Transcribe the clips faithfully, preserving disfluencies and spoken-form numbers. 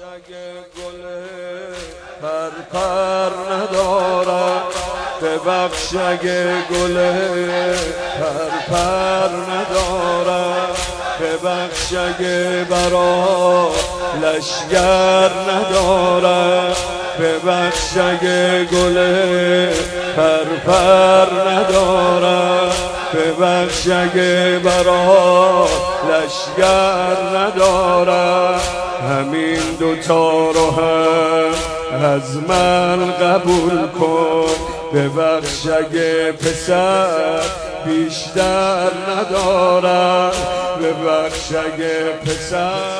اگه گل پر پر ندارد ببخش اگه گل پر پر ندارد ببخش اگه برا لشگر ندارد ببخش اگه گل پر پر ندارد ببخش اگه برا لشگر ندارد همین دوتا رو هم از من قبول کن ببخش اگه پسر بیشتر ندارم ببخش اگه پسر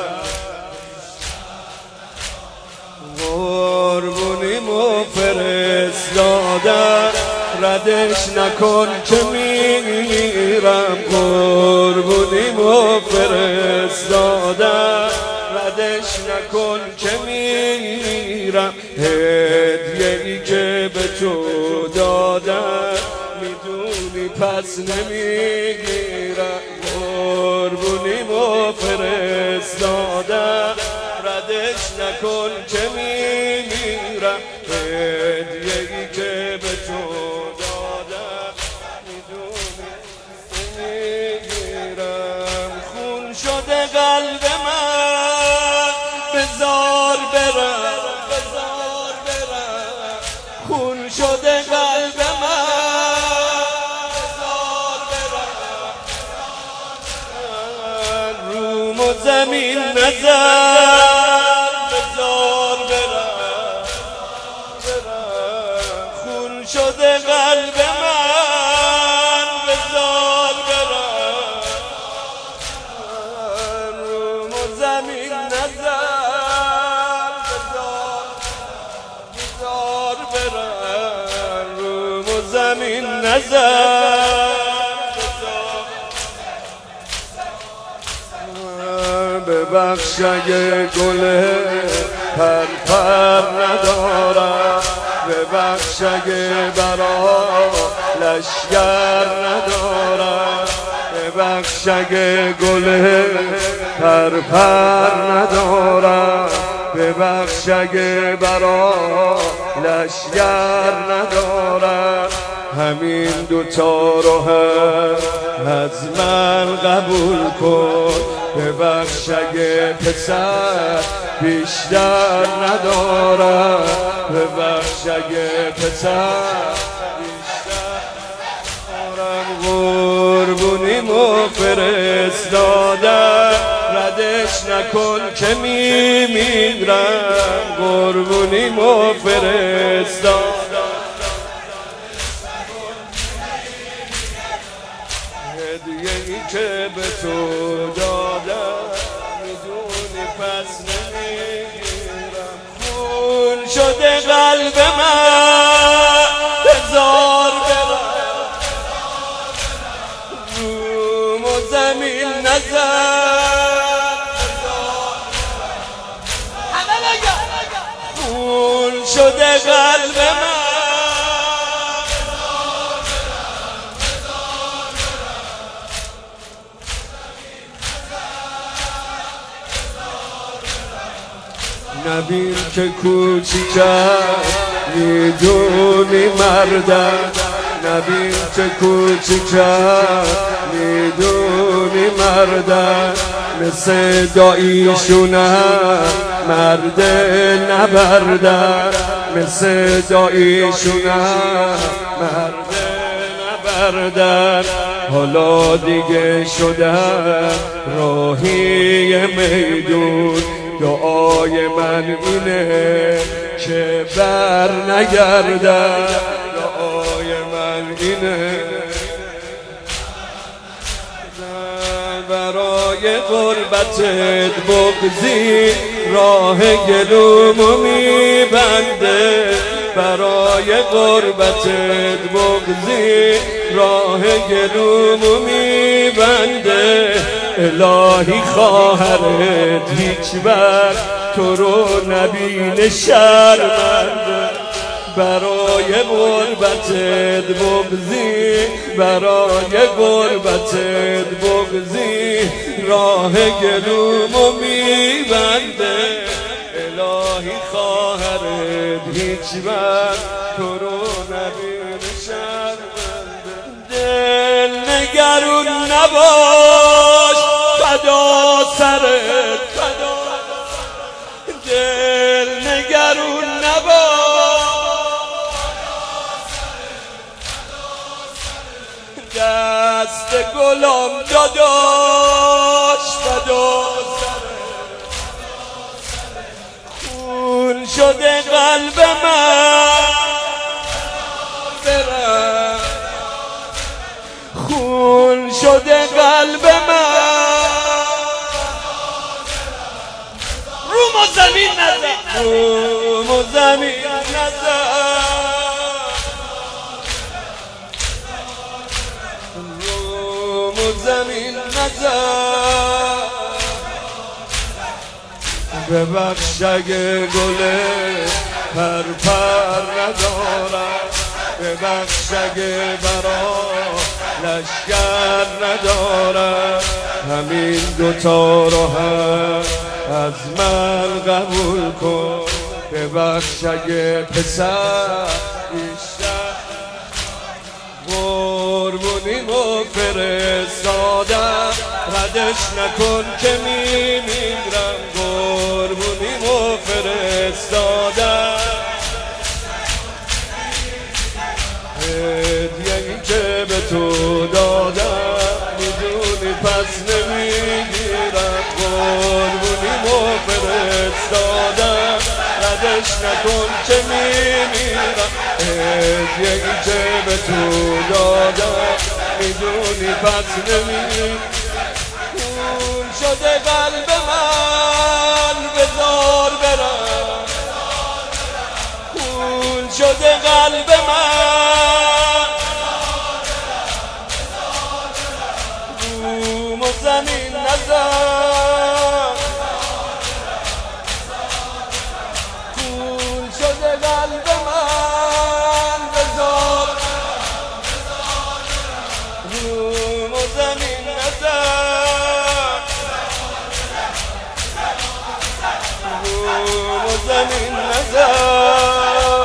قربونیمو فرستادن ردش نکن که میرم قربونیمو فرستادن ردش نکن که میرم هدیه ای که به تو دادن میدونی پس نمیگیرم قربونیمو فرستادن ردش نکن که میمیرم هدیه ای که به تو دادن میدونی نمیگیرم خون شده قلب من بذار برم بذار برم خون شده قلب من بذار برم روم و زمین نزن بذار برم خون شده قلب من بذار برم روم و زمین نزن بذار برم روم و زمین نزن ببخش اگه گل پر پر ندارم ببخش اگه برا لشگر ندارم ببخش اگه گل پر پر ندارم ببخش اگه برا لشگر ندارم همین دوتا رو هم از من قبول کن ببخش اگه پسر بیشتر ندارم ببخش اگه پسر بیشتر ندارم قربونیمو فرستادن ردش نکن که میمیرم قربونیمو فرستادن هدیه ای که به تو دادم میدونی پس نمیگیرم خون شده قلب من بذار برم روم و زمین نزن خون شده قلب من نبین که کوچیکم میدونی مردم نبین که کوچیکم میدونی مردم مثل داییشونم مرد نبردم مثل داییشونم مرد نبردم حالا دیگه شدم راهی میدون دعای من اینه که بر نگردم دعای من اینه برای غربتت بغضی راه گلومو میبنده برای غربتت بغضی راه گلومو میبنده الهی خواهرت هیچ وقت تو رو نبینه شرمنده برای غربتت بغضی برای غربتت بغضی راه گلومو میبنده الهی خواهرت هیچ وقت تو رو نبینه شرمنده. دل نگرون نباش فدا سرت، فدا دل نگرون نباش دست گلم داداش فدا خون شده قلب من برم، خون شده قلب من روم و زمین نزن، روم و زمین نزن، روم و زمین نزن. ببخش اگه گله پر پر ندارم، ببخش اگه برا لشگر ندارم، همین دوتا رو هم از من قبول کن. ببخش اگه پسر بیشتر قربونیمو فرستادم، ردش نکن که میمیرم. قربونیمو فرستادم، هدیه‌ای که به تو دادم میدونی پس نمیگیرم. قربونیمو فرستادم، ردش نکن که میمیرم. هدیه‌ای که به تو دادم میدونی پس نمیگیرم. خون شده قلب من بذار برم، خون شده قلب من روم و زمین نزن، خون شده قلب من بذار روم و زمین نزن، روم و زمین نزن.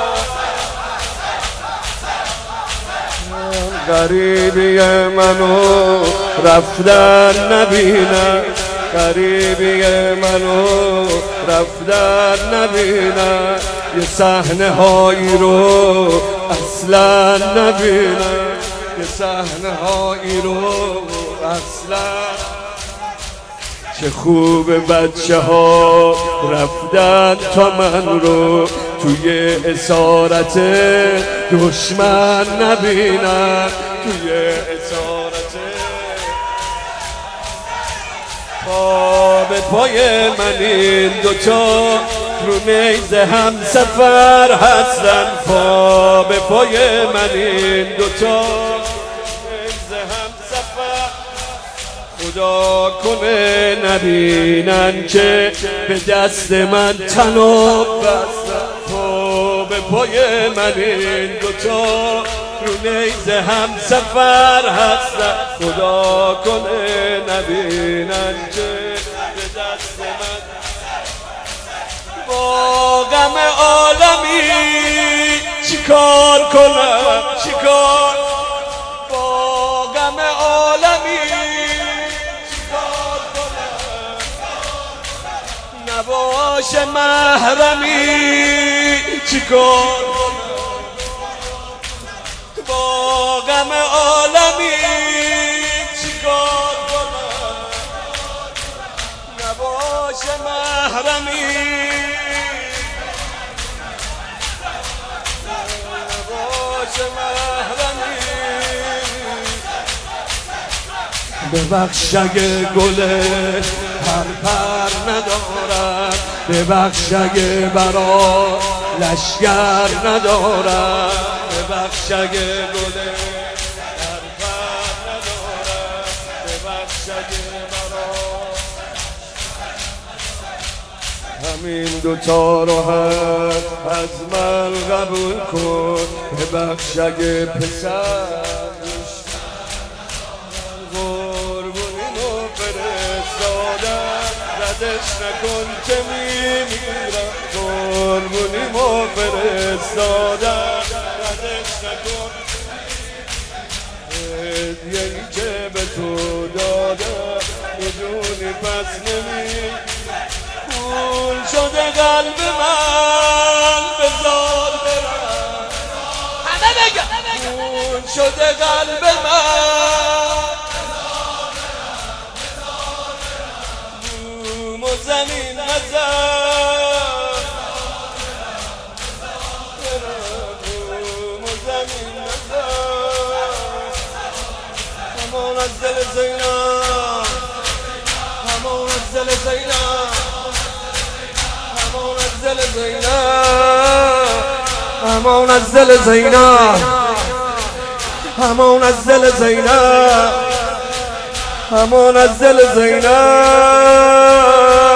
غریبی منو رفتن نبینم، غریبی منو رفتن نبینم، یه صحنه هایی رو اصلا نبینم، یه صحنه هایی رو اصلا. چه خوب بچه ها رفتن تا من رو توی اسارت دشمن نبینن، توی اسارت پا به پای من این دوتا رو میز هم سفر هستن. پا به پای من این دوتا میز هم سفر، خدا کنه نبینن که به دست من تناب بستن. پا به پای من این دوتا رو نیز هم سفر هستن. خدا کنه نبینن که به دست من با غم عالمی چیکار کنم، چیکار با غم عالمی چیکار کنم، نباشه محرمی چیکار با غم عالمی چیکار کنم، نباشه محرمی نباشه محرمی. ببخش اگه گله پر پر ندارم، ببخش اگه برا لشگر ندارم، ببخش اگه گله پر پر ندارم، ببخش اگه برا همین دوتا رو هم از من قبول کن. ببخش اگه پسر ردش نکن که میمیرم. فرستادم ردش نکن هدیه‌ای که به تو دادم میدونی پس نمی پول شده قلب من بذار برم همه بگم پول شده قلب من روم و زمین نزن روم و زمین نزن همون از دل زینب همون از دل زینب همون از دل زینب همون از دل زینب همون از دل زینب همون از دل زینب